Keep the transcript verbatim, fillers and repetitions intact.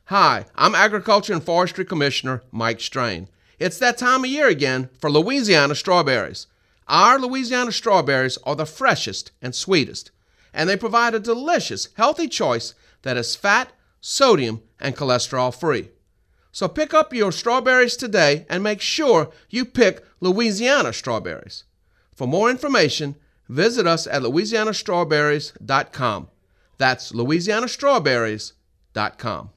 Hi, I'm Agriculture and Forestry Commissioner Mike Strain. It's that time of year again for Louisiana strawberries. Our Louisiana strawberries are the freshest and sweetest, and they provide a delicious, healthy choice that is fat, sodium, and cholesterol free. So pick up your strawberries today and make sure you pick Louisiana strawberries. For more information, visit us at louisiana strawberries dot com. That's louisiana strawberries dot com.